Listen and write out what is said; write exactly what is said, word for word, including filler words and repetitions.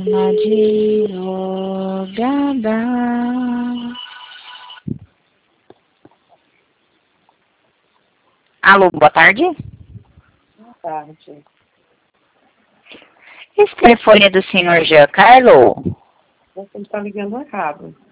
advogada. Alô, boa tarde. Boa tarde. Esse telefone é do senhor Jean Carlo? Você está ligando errado.